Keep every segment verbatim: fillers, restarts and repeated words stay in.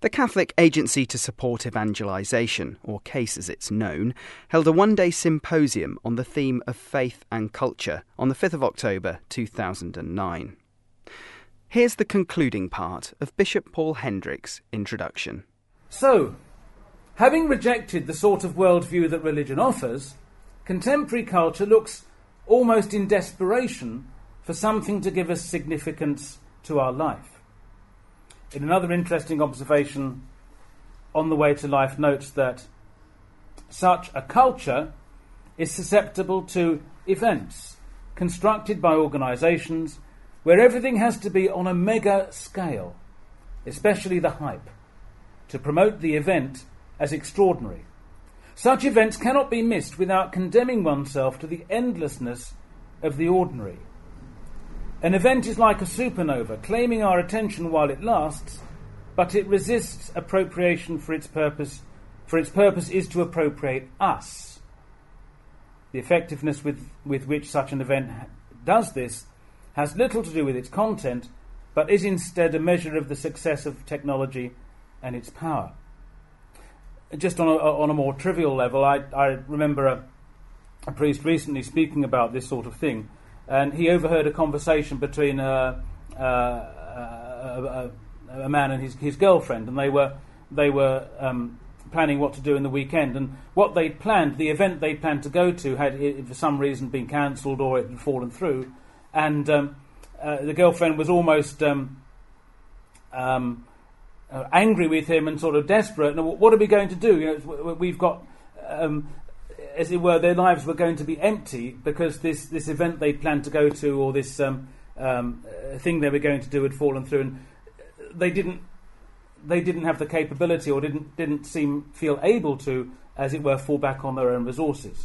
The Catholic Agency to Support Evangelisation, or CASE as it's known, held a one-day symposium on the theme of faith and culture on the fifth of October two thousand nine. Here's the concluding part of Bishop Paul Hendrick's introduction. So, having rejected the sort of worldview that religion offers, contemporary culture looks almost in desperation for something to give us significance to our life. In another interesting observation, On the Way to Life notes that such a culture is susceptible to events constructed by organisations where everything has to be on a mega scale, especially the hype, to promote the event as extraordinary. Such events cannot be missed without condemning oneself to the endlessness of the ordinary. An event is like a supernova, claiming our attention while it lasts, but it resists appropriation for its purpose, for its purpose is to appropriate us. The effectiveness with, with which such an event does this has little to do with its content, but is instead a measure of the success of technology and its power. Just on a, on a more trivial level, I, I remember a, a priest recently speaking about this sort of thing, and he overheard a conversation between a, a, a, a, a man and his, his girlfriend, and they were they were um, planning what to do in the weekend. And what they planned, the event they planned to go to, had it, for some reason been cancelled or it had fallen through. And um, uh, the girlfriend was almost um, um, uh, angry with him and sort of desperate. And what are we going to do? You know, we've got. Um, as it were, their lives were going to be empty because this, this event they planned to go to, or this um, um, thing they were going to do, had fallen through, and they didn't they didn't have the capability, or didn't didn't seem feel able to, as it were, fall back on their own resources.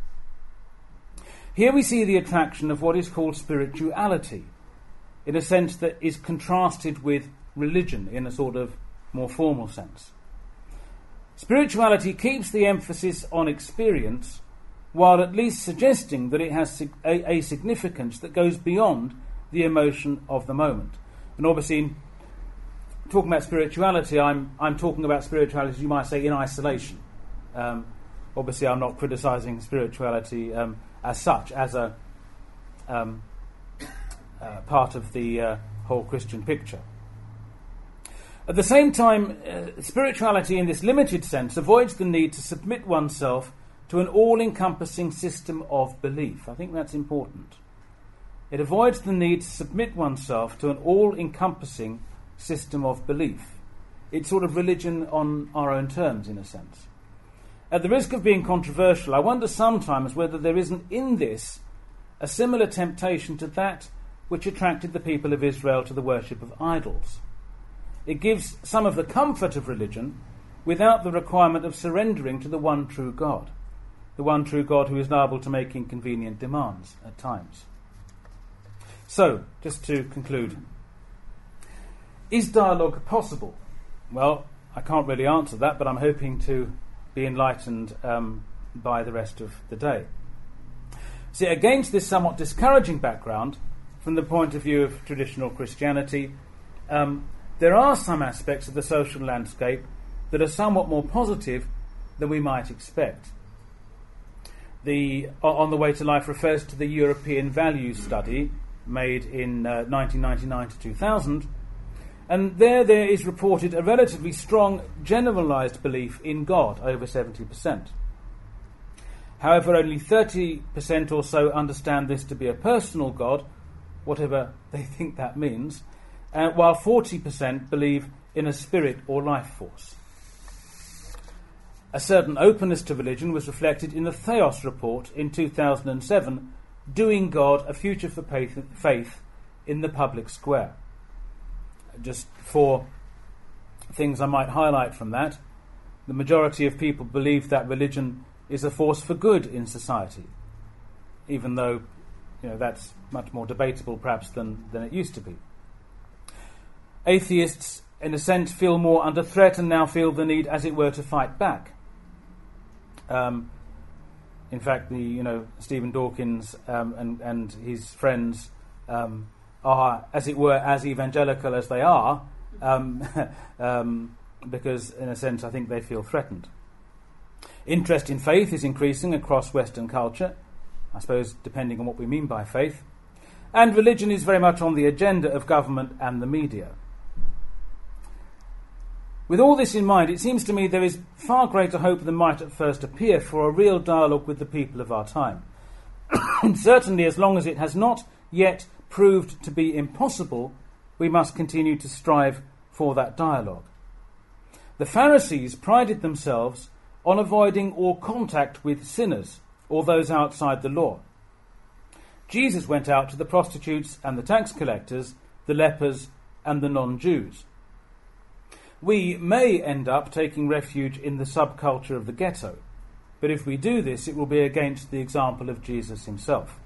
Here we see the attraction of what is called spirituality, in a sense that is contrasted with religion in a sort of more formal sense. Spirituality keeps the emphasis on experience, while at least suggesting that it has a, a significance that goes beyond the emotion of the moment. And obviously, talking about spirituality, I'm I'm talking about spirituality, you might say, in isolation. Um, obviously, I'm not criticising spirituality um, as such, as a um, uh, part of the uh, whole Christian picture. At the same time, uh, spirituality in this limited sense avoids the need to submit oneself to an all-encompassing system of belief. I think that's important. It avoids the need to submit oneself to an all-encompassing system of belief. It's sort of religion on our own terms, in a sense. At the risk of being controversial, I wonder sometimes whether there isn't in this a similar temptation to that which attracted the people of Israel to the worship of idols. It gives some of the comfort of religion without the requirement of surrendering to the one true God, the one true God who is liable to make inconvenient demands at times. So, just to conclude, is dialogue possible? Well, I can't really answer that, but I'm hoping to be enlightened um, by the rest of the day. See, against this somewhat discouraging background, from the point of view of traditional Christianity, um, there are some aspects of the social landscape that are somewhat more positive than we might expect. The On the Way to Life refers to the European Values Study made in uh, nineteen ninety-nine to two thousand, and there there is reported a relatively strong generalised belief in God, over seventy percent. However, only thirty percent or so understand this to be a personal God, whatever they think that means, uh, while forty percent believe in a spirit or life force. A certain openness to religion was reflected in the Theos report in two thousand seven, Doing God a Future for Faith in the Public Square. Just four things I might highlight from that. The majority of people believe that religion is a force for good in society, even though, you know, that's much more debatable perhaps than, than it used to be. Atheists, in a sense, feel more under threat and now feel the need, as it were, to fight back. Um, in fact, the you know Stephen Dawkins um, and and his friends um, are, as it were, as evangelical as they are, um, um, because, in a sense, I think they feel threatened. Interest in faith is increasing across Western culture, I suppose depending on what we mean by faith, and religion is very much on the agenda of government and the media. With all this in mind, it seems to me there is far greater hope than might at first appear for a real dialogue with the people of our time. And certainly, as long as it has not yet proved to be impossible, we must continue to strive for that dialogue. The Pharisees prided themselves on avoiding all contact with sinners or those outside the law. Jesus went out to the prostitutes and the tax collectors, the lepers and the non-Jews. We may end up taking refuge in the subculture of the ghetto, but if we do this, it will be against the example of Jesus himself.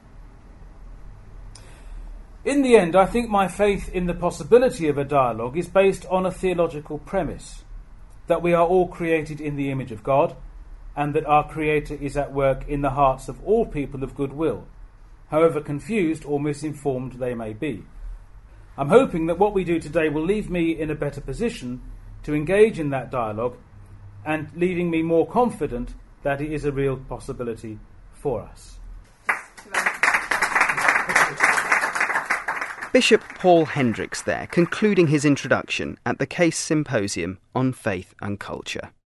In the end, I think my faith in the possibility of a dialogue is based on a theological premise, that we are all created in the image of God, and that our Creator is at work in the hearts of all people of good will, however confused or misinformed they may be. I'm hoping that what we do today will leave me in a better position to engage in that dialogue, and leaving me more confident that it is a real possibility for us. Bishop Paul Hendricks there, concluding his introduction at the Case Symposium on Faith and Culture.